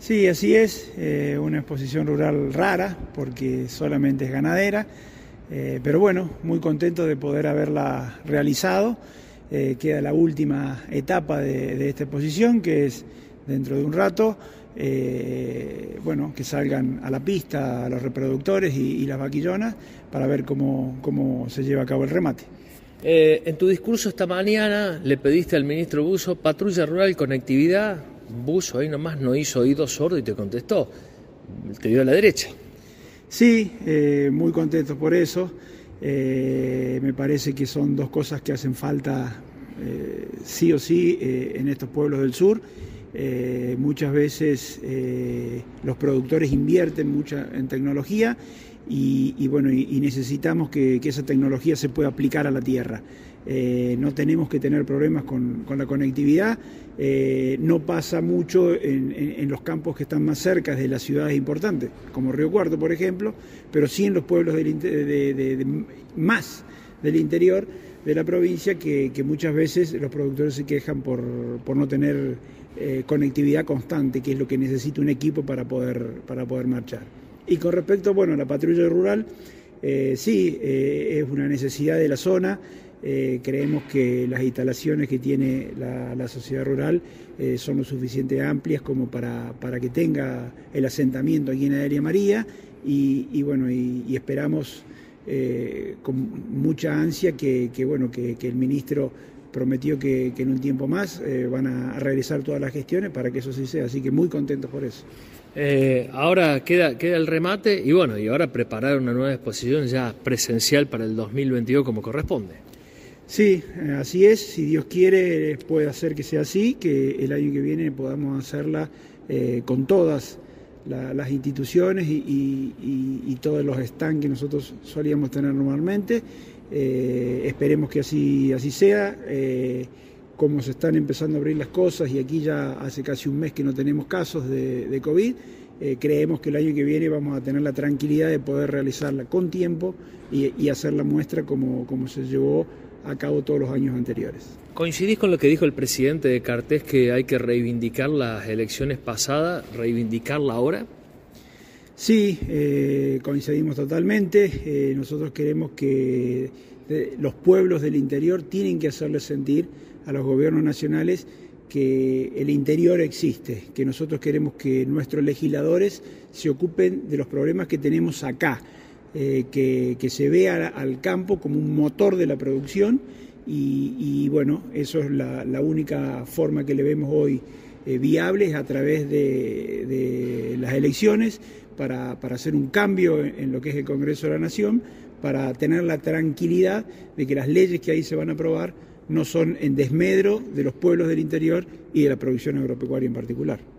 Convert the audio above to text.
Sí, así es, una exposición rural rara porque solamente es ganadera, pero bueno, muy contento de poder haberla realizado. Queda la última etapa de esta exposición, que es dentro de un rato, bueno, que salgan a la pista a los reproductores y las vaquillonas para ver cómo se lleva a cabo el remate. En tu discurso esta mañana le pediste al ministro Busso patrulla rural, conectividad. Busso ahí nomás no hizo oído sordo y te contestó, te dio a la derecha. Sí, muy contento por eso. Me parece que son dos cosas que hacen falta sí o sí en estos pueblos del sur. Muchas veces los productores invierten mucho en tecnología y bueno, y necesitamos que esa tecnología se pueda aplicar a la tierra. No tenemos que tener problemas con la conectividad. No pasa mucho en los campos que están más cerca de las ciudades importantes, como Río Cuarto, por ejemplo, pero sí en los pueblos más del interior de la provincia, que muchas veces los productores se quejan por no tener conectividad constante, que es lo que necesita un equipo para poder marchar. Y con respecto, bueno, a la patrulla rural, sí, es una necesidad de la zona. Creemos que las instalaciones que tiene la sociedad rural son lo suficiente amplias como para que tenga el asentamiento aquí en Adelia María y bueno, y esperamos con mucha ansia que el ministro prometió que en un tiempo más van a realizar todas las gestiones para que eso sí sea, así que muy contentos por eso. Ahora queda el remate y bueno, y ahora preparar una nueva exposición ya presencial para el 2022 como corresponde. Sí, así es, si Dios quiere puede hacer que sea así, que el año que viene podamos hacerla con todas las instituciones y todos los stands que nosotros solíamos tener normalmente. Esperemos que así sea. Como se están empezando a abrir las cosas y aquí ya hace casi un mes que no tenemos casos de COVID, creemos que el año que viene vamos a tener la tranquilidad de poder realizarla con tiempo y hacer la muestra como se llevó a cabo todos los años anteriores. ¿Coincidís con lo que dijo el presidente de Cartés, que hay que reivindicar las elecciones pasadas, reivindicarla ahora? Sí, coincidimos totalmente. Nosotros queremos que los pueblos del interior tienen que hacerles sentir a los gobiernos nacionales que el interior existe, que nosotros queremos que nuestros legisladores se ocupen de los problemas que tenemos acá, que se vea al campo como un motor de la producción y bueno, eso es la única forma que le vemos hoy viable, es a través de las elecciones para hacer un cambio en lo que es el Congreso de la Nación, para tener la tranquilidad de que las leyes que ahí se van a aprobar no son en desmedro de los pueblos del interior y de la producción agropecuaria en particular.